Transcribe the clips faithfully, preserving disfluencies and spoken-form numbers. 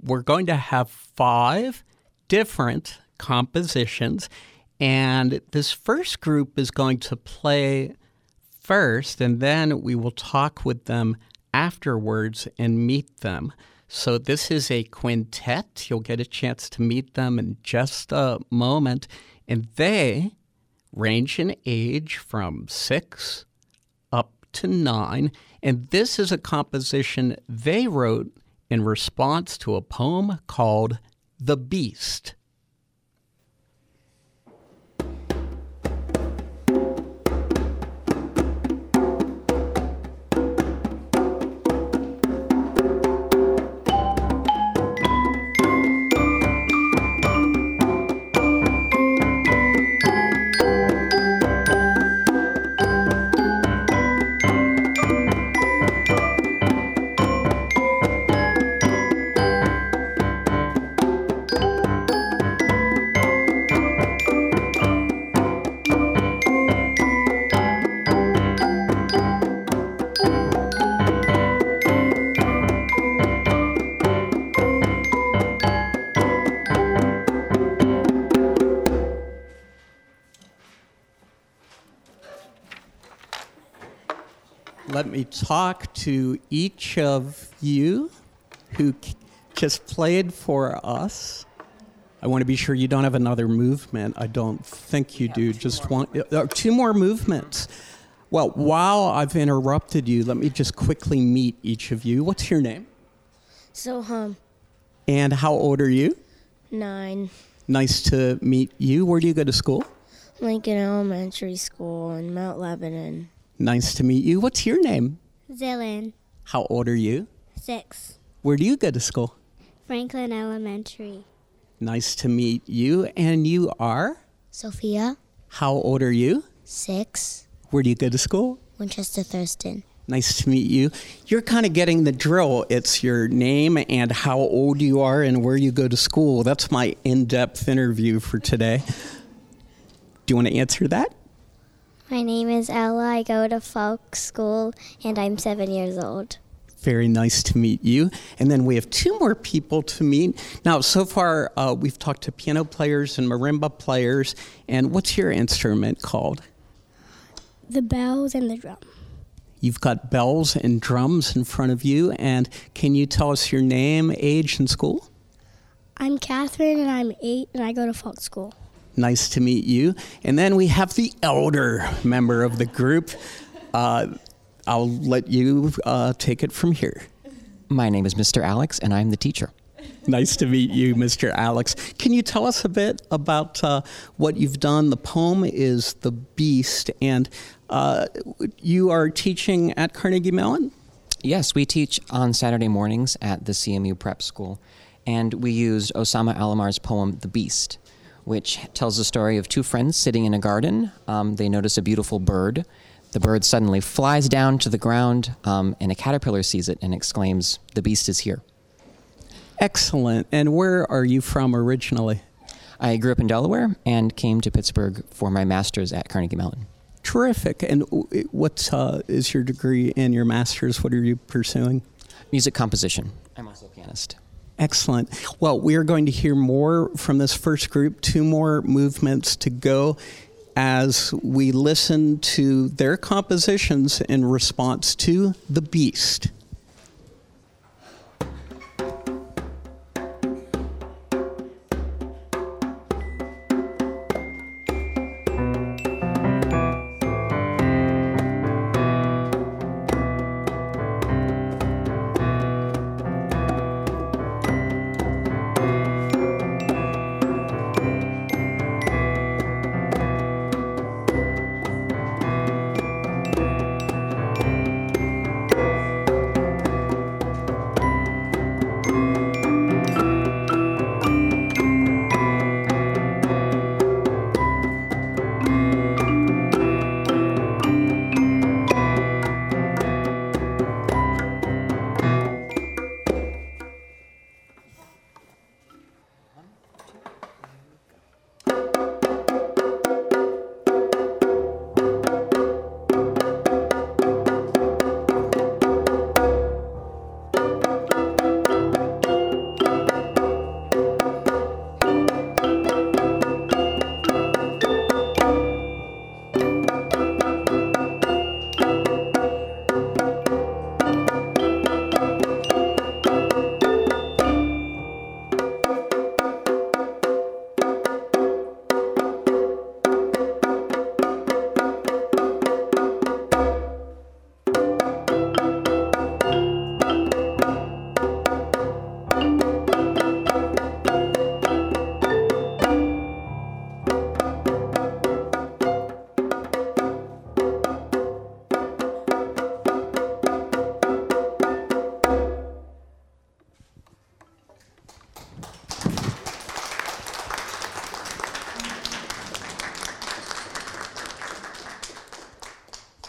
we're going to have five different compositions, and this first group is going to play first, and then we will talk with them afterwards and meet them. So this is a quintet. You'll get a chance to meet them in just a moment, and they range in age from six up to nine, and this is a composition they wrote in response to a poem called The Beast. Let me talk to each of you who just played for us. I want to be sure you don't have another movement. I don't think you do. Just one, uh, two more movements. Well, while I've interrupted you, let me just quickly meet each of you. What's your name? Soham. And how old are you? Nine. Nice to meet you. Where do you go to school? Lincoln Elementary School in Mount Lebanon. Nice to meet you. What's your name? Zillan. How old are you? Six. Where do you go to school? Franklin Elementary. Nice to meet you. And you are? Sophia. How old are you? Six. Where do you go to school? Winchester Thurston. Nice to meet you. You're kind of getting the drill. It's your name and how old you are and where you go to school. That's my in-depth interview for today. Do you want to answer that? My name is Ella. I go to folk school, and I'm seven years old. Very nice to meet you. And then we have two more people to meet. Now, so far, uh, we've talked to piano players and marimba players. And what's your instrument called? The bells and the drum. You've got bells and drums in front of you. And can you tell us your name, age, and school? I'm Catherine, and I'm eight, and I go to folk school. Nice to meet you. And then we have the elder member of the group. Uh, I'll let you uh, take it from here. My name is Mister Alex, and I'm the teacher. Nice to meet you, Mister Alex. Can you tell us a bit about uh, what you've done? The poem is The Beast, and uh, you are teaching at Carnegie Mellon? Yes, we teach on Saturday mornings at the C M U Prep School, and we used Osama Alamar's poem, The Beast, which tells the story of two friends sitting in a garden. Um, they notice a beautiful bird. The bird suddenly flies down to the ground, um, and a caterpillar sees it and exclaims, "The beast is here." Excellent. And where are you from originally? I grew up in Delaware and came to Pittsburgh for my master's at Carnegie Mellon. Terrific. And what uh, is your degree and your master's? What are you pursuing? Music composition. I'm also a pianist. Excellent. Well, we are going to hear more from this first group, two more movements to go as we listen to their compositions in response to The Beast.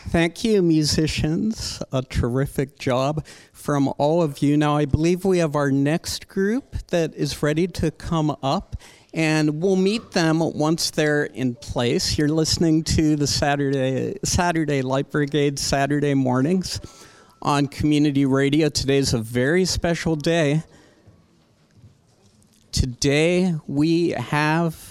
Thank you, musicians. A terrific job from all of you. Now, I believe we have our next group that is ready to come up, and we'll meet them once they're in place. You're listening to the Saturday Saturday Light Brigade Saturday mornings on Community Radio. Today's a very special day. Today we have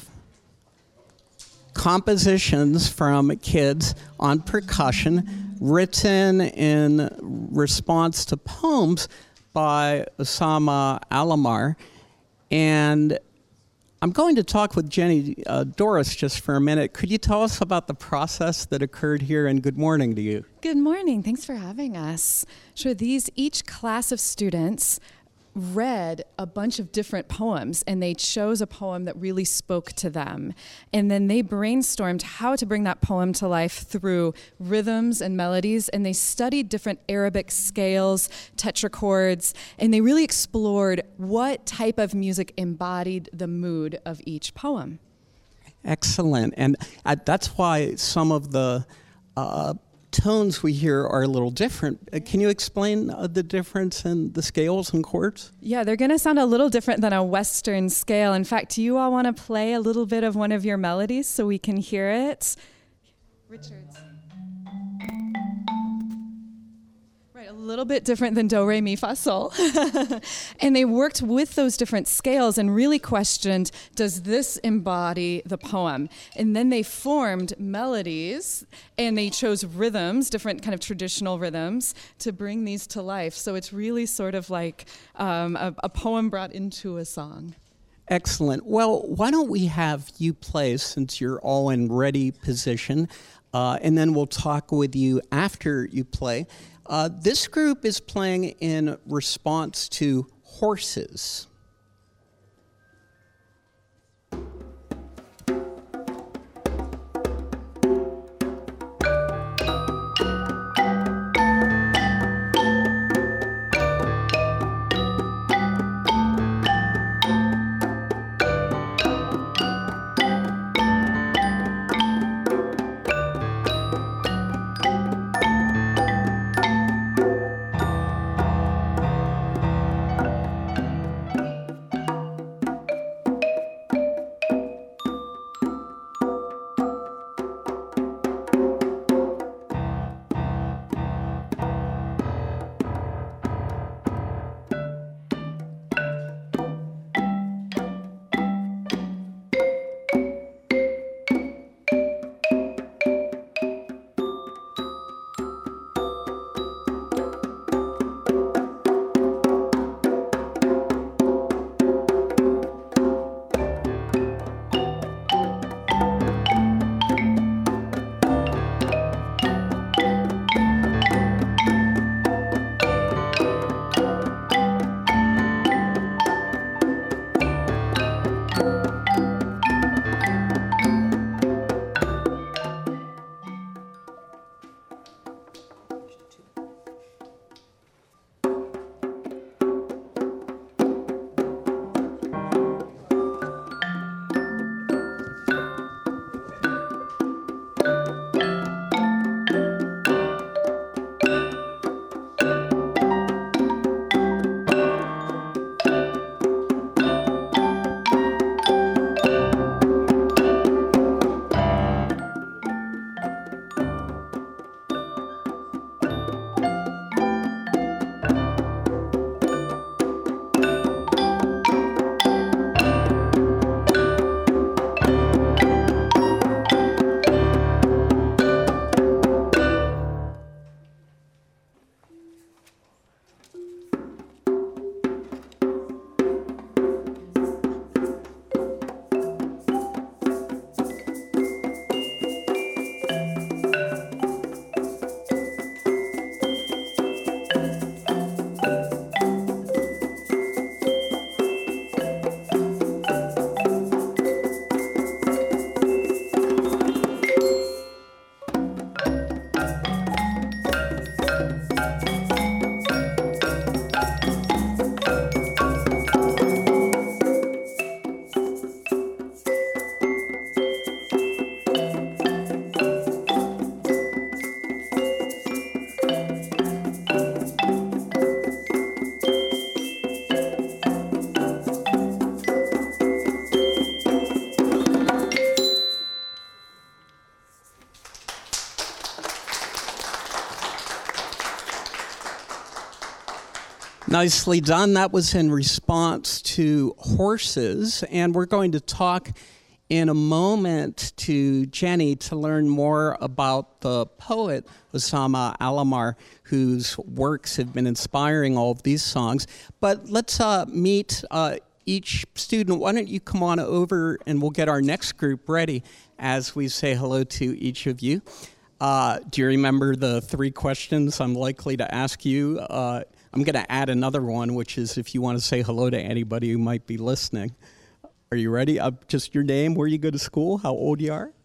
compositions from kids on percussion written in response to poems by Osama Alamar. And I'm going to talk with Jenny uh, Doris just for a minute. Could you tell us about the process that occurred here, and good morning to you. Good morning. Thanks for having us. Sure, these, each class of students read a bunch of different poems, and they chose a poem that really spoke to them. And then they brainstormed how to bring that poem to life through rhythms and melodies, and they studied different Arabic scales, tetrachords, and they really explored what type of music embodied the mood of each poem. Excellent. And uh, that's why some of the uh, tones we hear are a little different. Uh, can you explain uh, the difference in the scales and chords? Yeah, they're going to sound a little different than a Western scale. In fact, do you all want to play a little bit of one of your melodies so we can hear it? Richards. Right, a little bit different than do, re, mi, fa, sol. And they worked with those different scales and really questioned, does this embody the poem? And then they formed melodies, and they chose rhythms, different kind of traditional rhythms, to bring these to life. So it's really sort of like um, a, a poem brought into a song. Excellent. Well, why don't we have you play, since you're all in ready position, uh, and then we'll talk with you after you play. Uh, this group is playing in response to horses. Nicely done. That was in response to horses, and we're going to talk in a moment to Jenny to learn more about the poet Osama Alomar, whose works have been inspiring all of these songs. But let's uh, meet uh, each student. Why don't you come on over and we'll get our next group ready as we say hello to each of you. Uh, do you remember the three questions I'm likely to ask you? Uh, I'm going to add another one, which is if you want to say hello to anybody who might be listening. Are you ready? Uh, just your name, where you go to school, how old you are?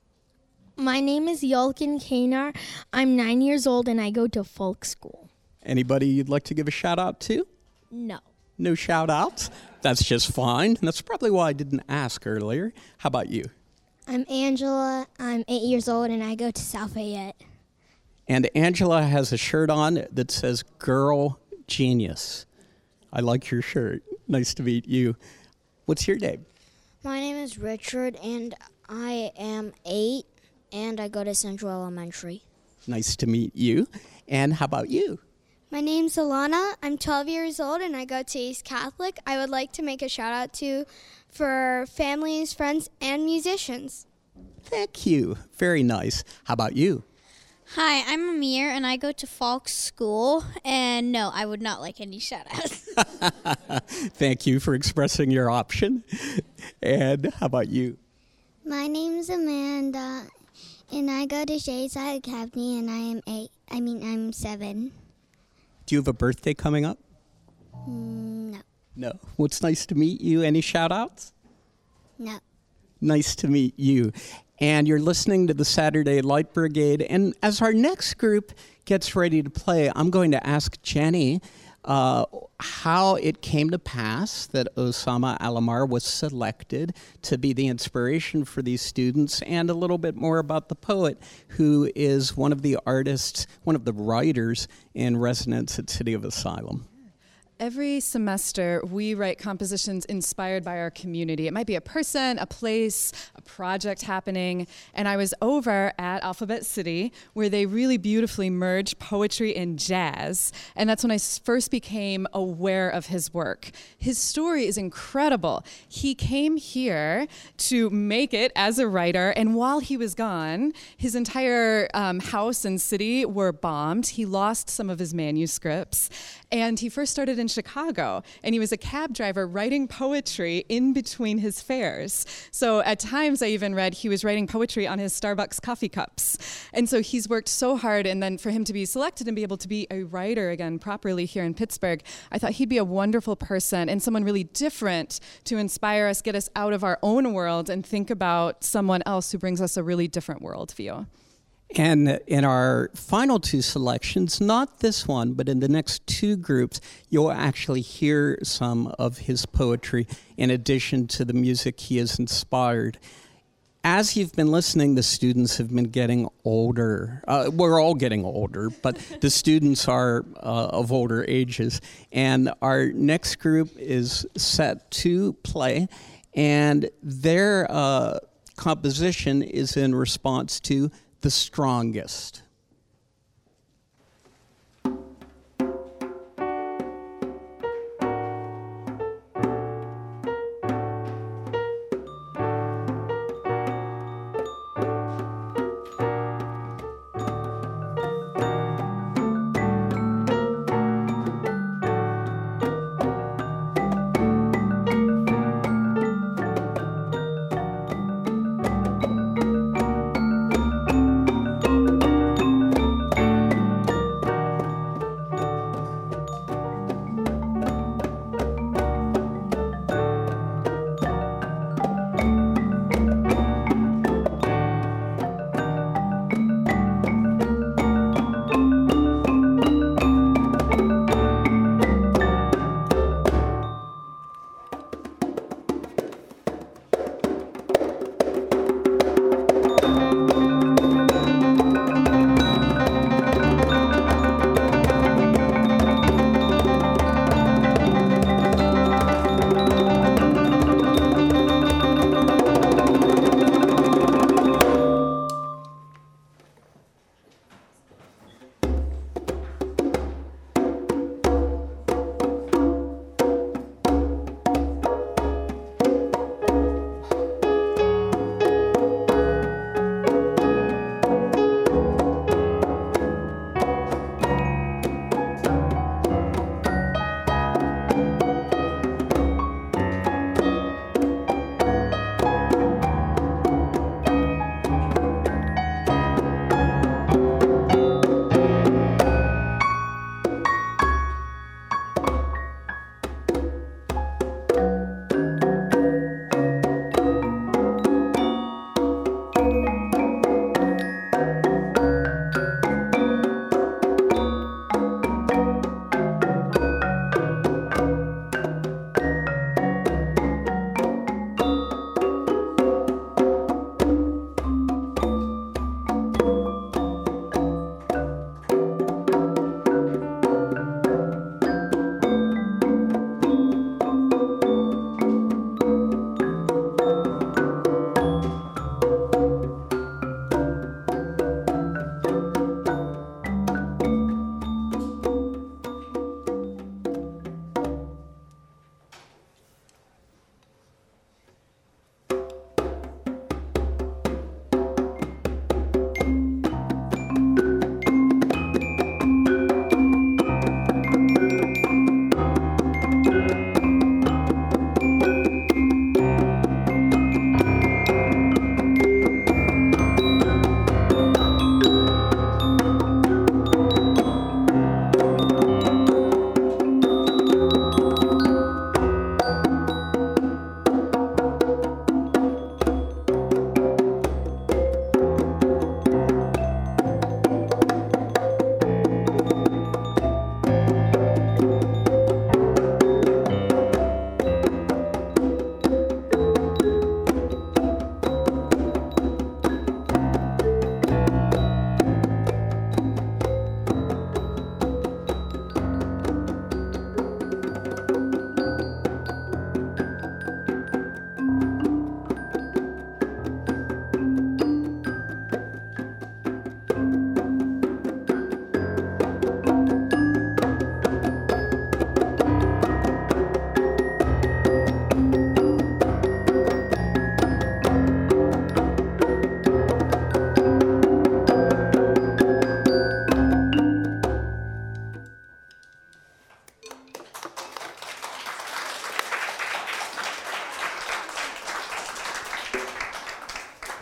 My name is Yolkin Kanar. I'm nine years old and I go to folk school. Anybody you'd like to give a shout out to? No. No shout outs? That's just fine. That's probably why I didn't ask earlier. How about you? I'm Angela. I'm eight years old and I go to South Fayette. And Angela has a shirt on that says Girl Genius. I like your shirt. Nice to meet you. What's your name? My name is Richard, and I am eight, and I go to Central Elementary. Nice to meet you. And how about you? My name's Alana. I'm twelve years old, and I go to East Catholic. I would like to make a shout out to for families, friends, and musicians. Thank you. Very nice. How about you? Hi, I'm Amir, and I go to Falk School, and no, I would not like any shout-outs. Thank you for expressing your option. And how about you? My name's Amanda, and I go to Shayside Academy, and I am eight. I mean, I'm seven. Do you have a birthday coming up? Mm, no. No. Well, it's nice to meet you. Any shout-outs? No. Nice to meet you. And you're listening to the Saturday Light Brigade. And as our next group gets ready to play, I'm going to ask Jenny uh, how it came to pass that Osama Alomar was selected to be the inspiration for these students, and a little bit more about the poet, who is one of the artists, one of the writers in residence at City of Asylum. Every semester, we write compositions inspired by our community. It might be a person, a place, a project happening. And I was over at Alphabet City, where they really beautifully merge poetry and jazz. And that's when I first became aware of his work. His story is incredible. He came here to make it as a writer, and while he was gone, his entire um, house and city were bombed. He lost some of his manuscripts, and he first started in Chicago, and he was a cab driver writing poetry in between his fares. So at times I even read he was writing poetry on his Starbucks coffee cups. And so he's worked so hard, and then for him to be selected and be able to be a writer again properly here in Pittsburgh, I thought he'd be a wonderful person and someone really different to inspire us, get us out of our own world and think about someone else who brings us a really different worldview. And in our final two selections, not this one, but in the next two groups, you'll actually hear some of his poetry in addition to the music he has inspired. As you've been listening, the students have been getting older. Uh, we're all getting older, but the students are uh, of older ages. And our next group is set to play, and their uh, composition is in response to The Strongest.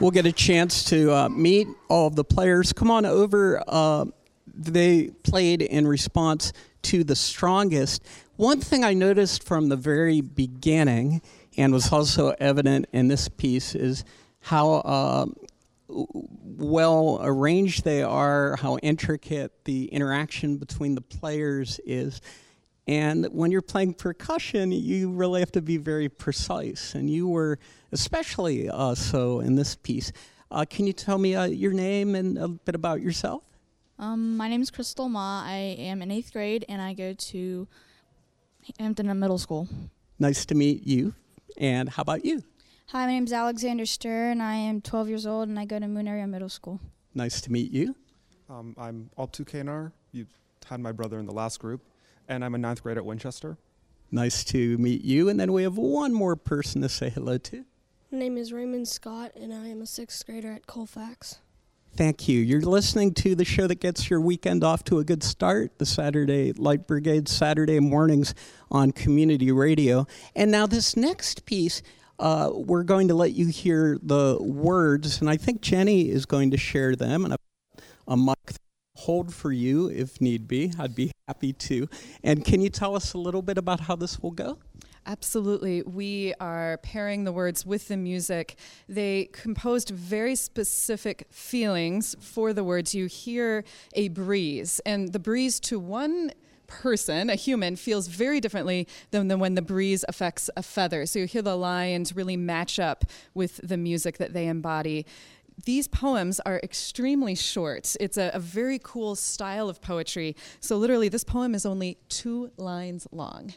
we'll get a chance to uh, meet all of the players. Come on over. Uh, they played in response to The Strongest. One thing I noticed from the very beginning, and was also evident in this piece, is how uh, well arranged they are, how intricate the interaction between the players is. And when you're playing percussion, you really have to be very precise. And you were especially uh, so in this piece. Uh, can you tell me uh, your name and a bit about yourself? Um, my name is Crystal Ma. I am in eighth grade, and I go to Hampton Middle School. Nice to meet you. And how about you? Hi, my name is Alexander Stern. I am twelve years old, and I go to Moon Area Middle School. Nice to meet you. Um, I'm Altu Kanar. You had my brother in the last group. And I'm a ninth grade at Winchester. Nice to meet you. And then we have one more person to say hello to. My name is Raymond Scott, and I am a sixth grader at Colfax. Thank you. You're listening to the show that gets your weekend off to a good start, the Saturday Light Brigade, Saturday mornings on community radio. And now this next piece, uh, we're going to let you hear the words, and I think Jenny is going to share them. And a mic hold for you if need be. I'd be happy to. And can you tell us a little bit about how this will go? Absolutely. We are pairing the words with the music. They composed very specific feelings for the words. You hear a breeze, and the breeze to one person, a human, feels very differently than the, when the breeze affects a feather. So you hear the lines really match up with the music that they embody. These poems are extremely short. It's a, a very cool style of poetry. So literally, this poem is only two lines long.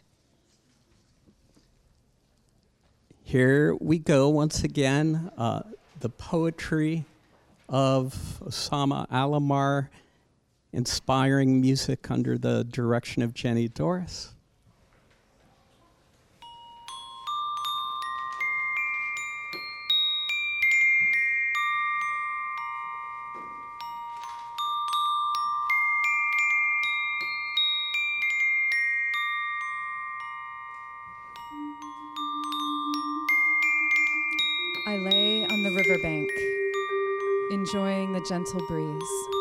Here we go once again, uh, the poetry of Osama Alomar, inspiring music under the direction of Jenny Doris. I lay on the riverbank, enjoying the gentle breeze.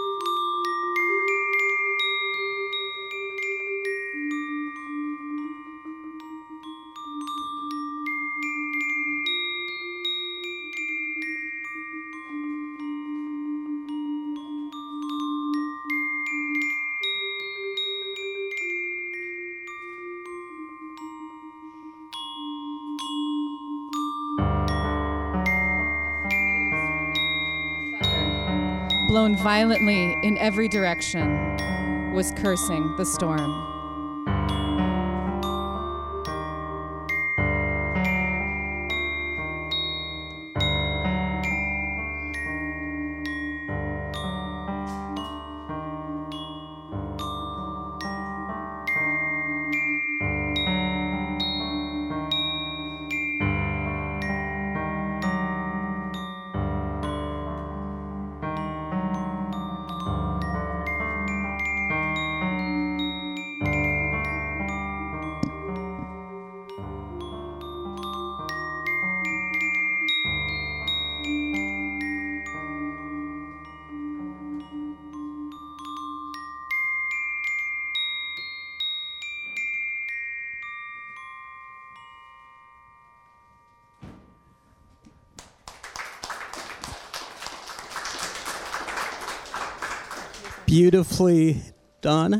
Blown violently in every direction, was cursing the storm. Beautifully done.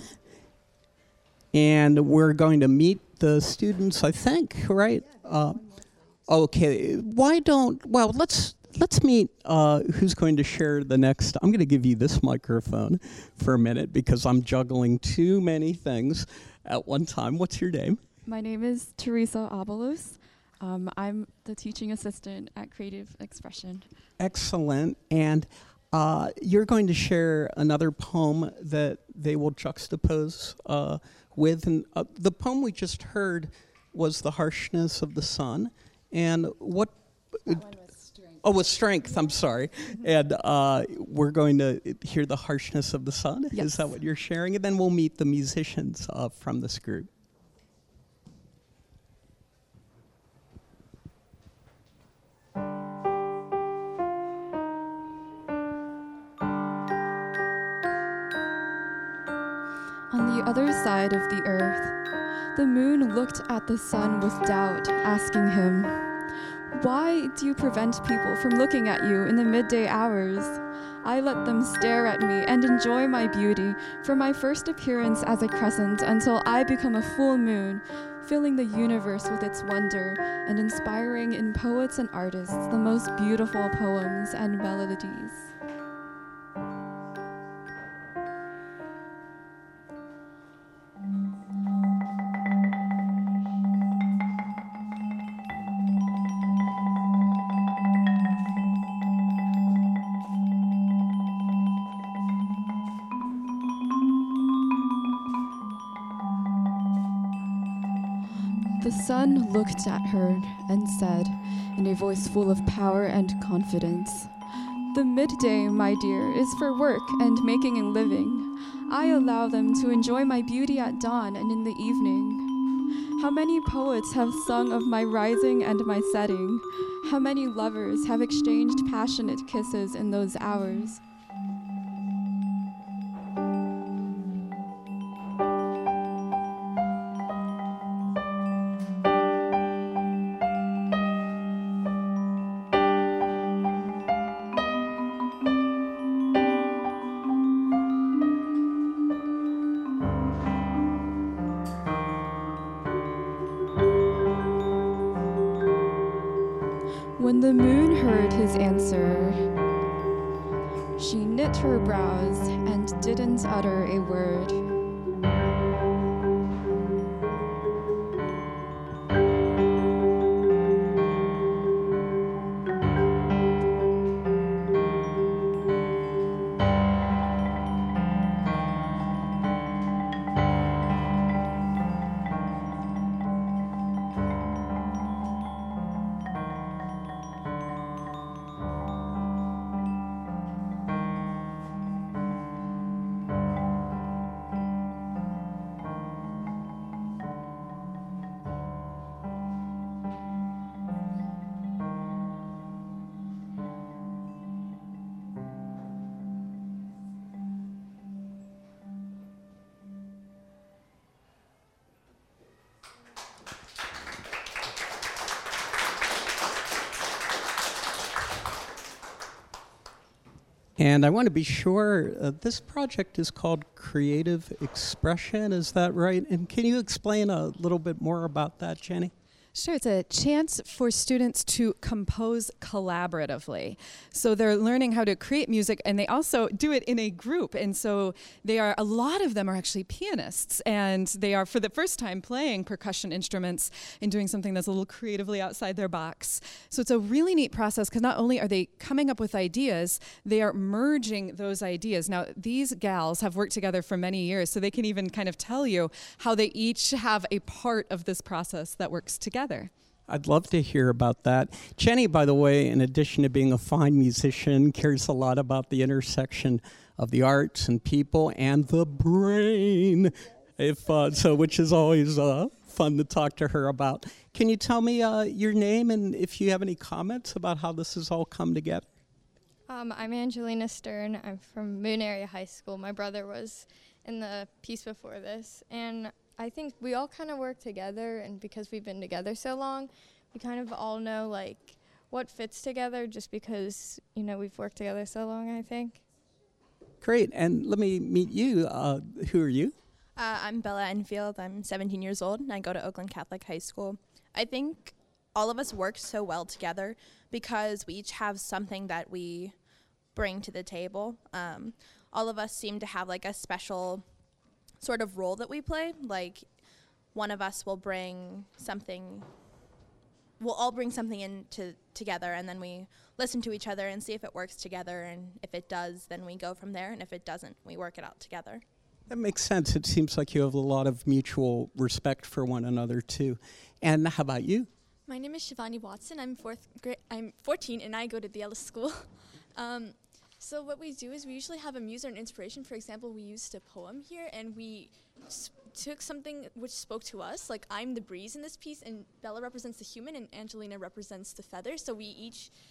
And we're going to meet the students, I think, right? Uh, okay. Why don't, well, let's let's meet uh, who's going to share the next. I'm going to give you this microphone for a minute because I'm juggling too many things at one time. What's your name? My name is Teresa Abalos. Um, I'm the teaching assistant at Creative Expression. Excellent. And Uh, you're going to share another poem that they will juxtapose uh, with. And uh, the poem we just heard was The Harshness of the Sun. And what... That one was Strength. Oh, with Strength, I'm sorry. And uh, we're going to hear The Harshness of the Sun. Yes. Is that what you're sharing? And then we'll meet the musicians uh, from this group. other side of the earth. The moon looked at the sun with doubt, asking him, "Why do you prevent people from looking at you in the midday hours? I let them stare at me and enjoy my beauty from my first appearance as a crescent until I become a full moon, filling the universe with its wonder and inspiring in poets and artists the most beautiful poems and melodies." The sun looked at her and said, in a voice full of power and confidence, "The midday, my dear, is for work and making a living. I allow them to enjoy my beauty at dawn and in the evening. How many poets have sung of my rising and my setting? How many lovers have exchanged passionate kisses in those hours?" When the moon heard his answer, she knit her brows and didn't utter a word. And I want to be sure, uh, this project is called Creative Expression, is that right? And can you explain a little bit more about that, Jenny? Sure, it's a chance for students to compose collaboratively. So they're learning how to create music, and they also do it in a group. And so they are, a lot of them are actually pianists, and they are for the first time playing percussion instruments and doing something that's a little creatively outside their box. So it's a really neat process because not only are they coming up with ideas, they are merging those ideas. Now, these gals have worked together for many years, so they can even kind of tell you how they each have a part of this process that works together. I'd love to hear about that. Jenny, by the way, in addition to being a fine musician, cares a lot about the intersection of the arts and people and the brain, if uh, so, which is always uh, fun to talk to her about. Can you tell me uh, your name and if you have any comments about how this has all come together? Um, I'm Angelina Stern. I'm from Moon Area High School. My brother was in the piece before this, and I think we all kind of work together, and because we've been together so long, we kind of all know like what fits together just because, you know, we've worked together so long, I think. Great, and let me meet you. Uh, who are you? Uh, I'm Bella Enfield. I'm seventeen years old, and I go to Oakland Catholic High School. I think all of us work so well together because we each have something that we bring to the table. Um, all of us seem to have like a special sort of role that we play. Like one of us will bring something, we'll all bring something in to, together, and then we listen to each other and see if it works together, and if it does, then we go from there, and if it doesn't, we work it out together. That makes sense. It seems like you have a lot of mutual respect for one another too. And how about you? My name is Shivani Watson. I'm fourth grade. I'm fourteen, and I go to the Ellis School. um, So what we do is we usually have a muse or an inspiration. For example, we used a poem here, and we s- took something which spoke to us. Like, I'm the breeze in this piece, and Bella represents the human, and Angelina represents the feather. So we each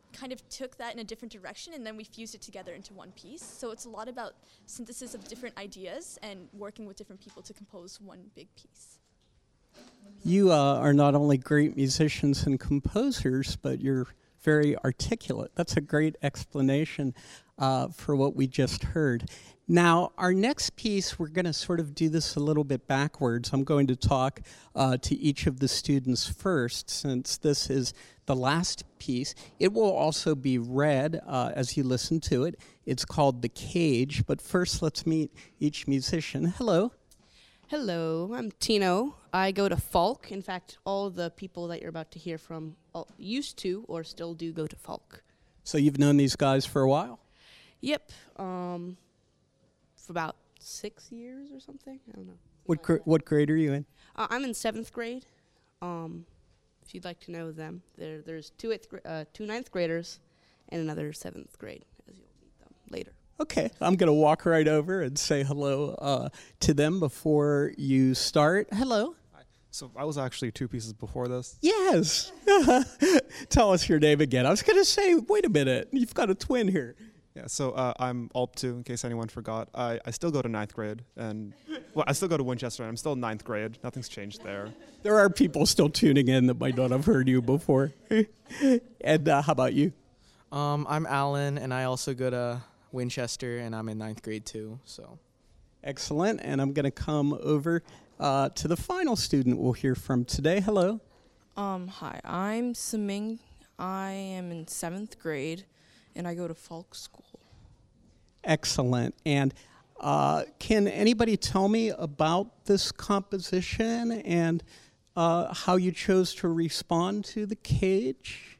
kind of took that in a different direction, and then we fused it together into one piece. So it's a lot about synthesis of different ideas and working with different people to compose one big piece. You uh, are not only great musicians and composers, but you're very articulate. That's a great explanation uh, for what we just heard. Now, our next piece, we're going to sort of do this a little bit backwards. I'm going to talk uh, to each of the students first, since this is the last piece. It will also be read uh, as you listen to it. It's called The Cage, but first let's meet each musician. Hello. Hello, I'm Tino. I go to Falk. In fact, all the people that you're about to hear from all used to or still do go to Falk. So you've known these guys for a while? Yep. Um, for about six years or something. I don't know. What gr- what grade are you in? Uh, I'm in seventh grade. Um, if you'd like to know them, there there's two eighth gra- uh, two ninth graders and another seventh grade, as you'll meet them later. Okay, I'm going to walk right over and say hello uh, to them before you start. Hello. Hi. So I was actually two pieces before this. Yes. Tell us your name again. I was going to say, wait a minute, you've got a twin here. Yeah, so uh, I'm Alp two, in case anyone forgot. I, I still go to ninth grade, and well, I still go to Winchester, and I'm still ninth grade. Nothing's changed there. There are people still tuning in that might not have heard you before. And uh, how about you? Um, I'm Alan, and I also go to Winchester, and I'm in ninth grade too. So, excellent. And I'm going to come over uh, to the final student we'll hear from today. Hello. Um, hi, I'm Siming. I am in seventh grade, and I go to Falk School. Excellent. And uh, can anybody tell me about this composition and uh, how you chose to respond to The Cage?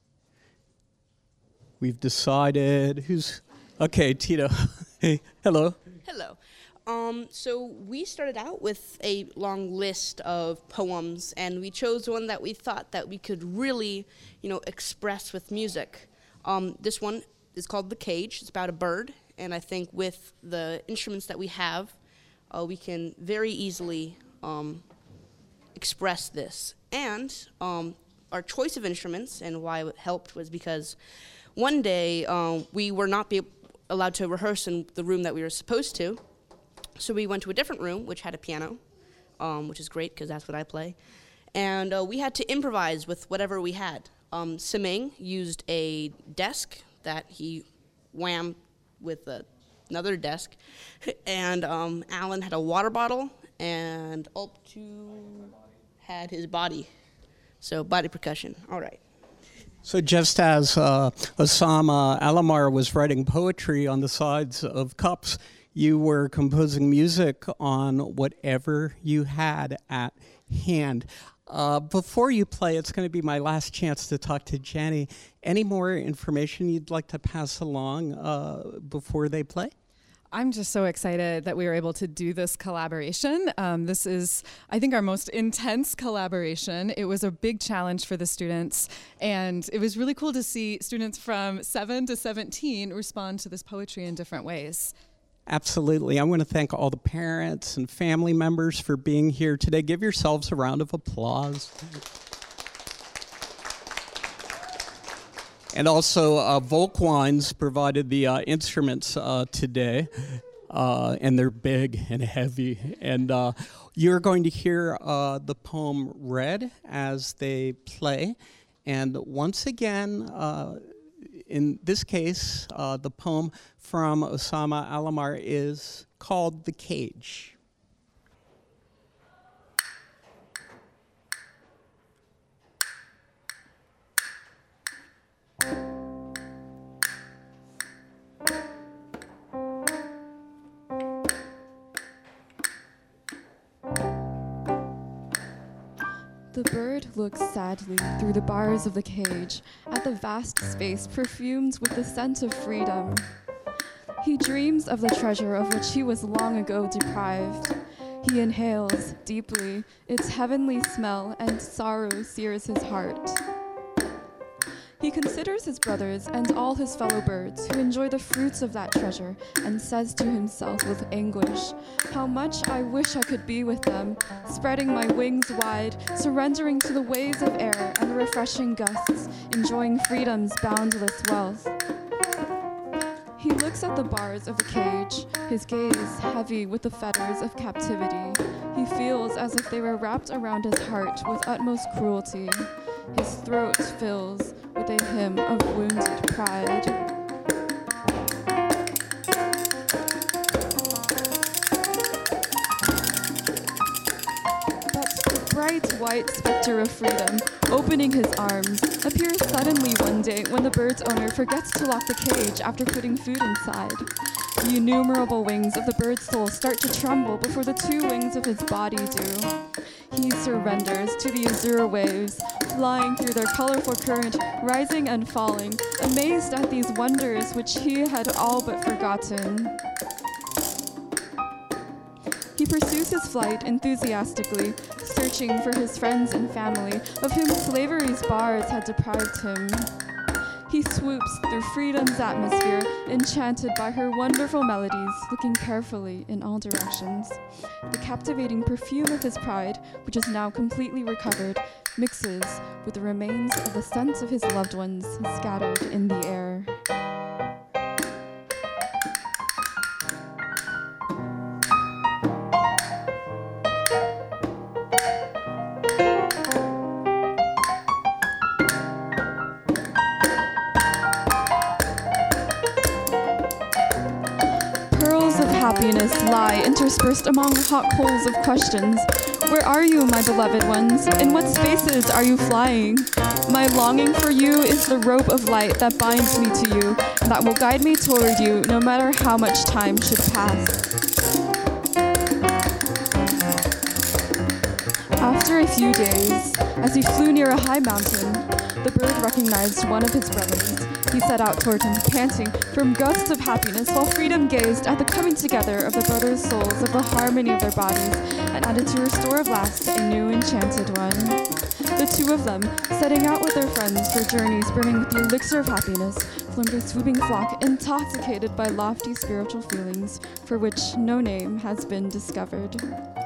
We've decided who's... Okay, Tito. Hey, hello. Hello. Um, so we started out with a long list of poems, and we chose one that we thought that we could really, you know, express with music. Um, this one is called The Cage. It's about a bird, and I think with the instruments that we have, uh, we can very easily um, express this. And um, our choice of instruments and why it helped was because one day um, we were not be allowed to rehearse in the room that we were supposed to, so we went to a different room, which had a piano, um, which is great because that's what I play, and uh, we had to improvise with whatever we had. Um, Siming used a desk that he whammed with a, another desk, and um, Alan had a water bottle, and Alp two had his body, so body percussion. All right. So just as uh, Osama Alamar was writing poetry on the sides of cups, you were composing music on whatever you had at hand. Uh, before you play, it's going to be my last chance to talk to Jenny. Any more information you'd like to pass along uh, before they play? I'm just so excited that we were able to do this collaboration. Um, this is, I think, our most intense collaboration. It was a big challenge for the students, and it was really cool to see students from seven to seventeen respond to this poetry in different ways. Absolutely. I want to thank all the parents and family members for being here today. Give yourselves a round of applause. And also, uh, Volkwines provided the uh, instruments uh, today, uh, and they're big and heavy. And uh, you're going to hear uh, the poem read as they play. And once again, uh, in this case, uh, the poem from Osama Alamar is called The Cage. The bird looks sadly through the bars of the cage at the vast space perfumed with the scent of freedom. He dreams of the treasure of which he was long ago deprived. He inhales deeply its heavenly smell, and sorrow sears his heart. He considers his brothers and all his fellow birds who enjoy the fruits of that treasure and says to himself with anguish, "How much I wish I could be with them, spreading my wings wide, surrendering to the waves of air and the refreshing gusts, enjoying freedom's boundless wealth." He looks at the bars of the cage, his gaze heavy with the fetters of captivity. He feels as if they were wrapped around his heart with utmost cruelty. His throat fills with a hymn of wounded pride. Bright white specter of freedom, opening his arms, appears suddenly one day when the bird's owner forgets to lock the cage after putting food inside. The innumerable wings of the bird's soul start to tremble before the two wings of his body do. He surrenders to the azure waves, flying through their colorful current, rising and falling, amazed at these wonders which he had all but forgotten. He pursues his flight enthusiastically, searching for his friends and family, of whom slavery's bars had deprived him. He swoops through freedom's atmosphere, enchanted by her wonderful melodies, looking carefully in all directions. The captivating perfume of his pride, which is now completely recovered, mixes with the remains of the scent of his loved ones scattered in the air. Happiness lie interspersed among hot coals of questions. Where are you, my beloved ones? In what spaces are you flying? My longing for you is the rope of light that binds me to you, and that will guide me toward you no matter how much time should pass. After a few days, as he flew near a high mountain, the bird recognized one of his brothers. He set out toward him, panting from gusts of happiness, while freedom gazed at the coming together of the brothers' souls, of the harmony of their bodies, and added to restore at last a new enchanted one. The two of them, setting out with their friends for journeys brimming with the elixir of happiness, formed a swooping flock, intoxicated by lofty spiritual feelings, for which no name has been discovered.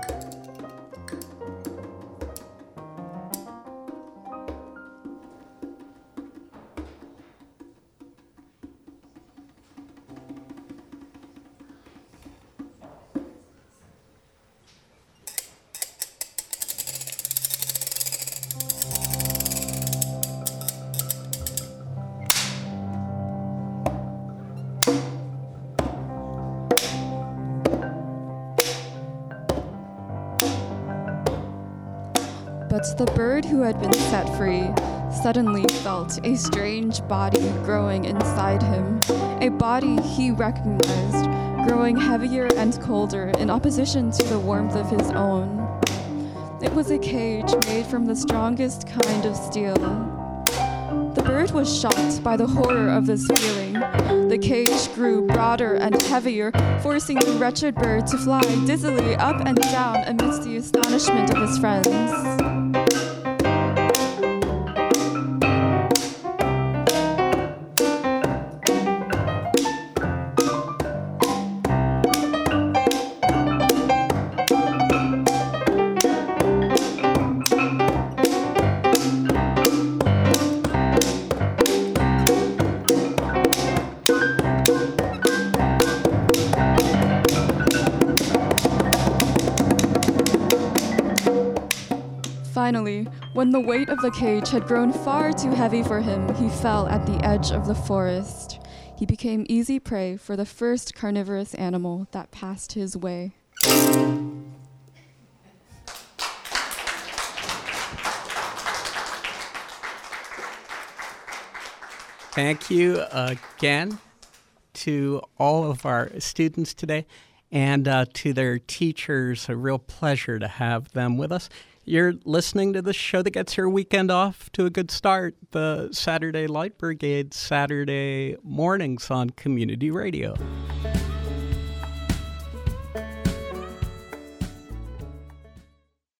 But the bird who had been set free suddenly felt a strange body growing inside him, a body he recognized, growing heavier and colder in opposition to the warmth of his own. It was a cage made from the strongest kind of steel. The bird was shocked by the horror of this feeling. The cage grew broader and heavier, forcing the wretched bird to fly dizzily up and down amidst the astonishment of his friends. Finally, when the weight of the cage had grown far too heavy for him, he fell at the edge of the forest. He became easy prey for the first carnivorous animal that passed his way. Thank you again to all of our students today and uh, to their teachers. A real pleasure to have them with us. You're listening to the show that gets your weekend off to a good start, the Saturday Light Brigade, Saturday mornings on Community Radio.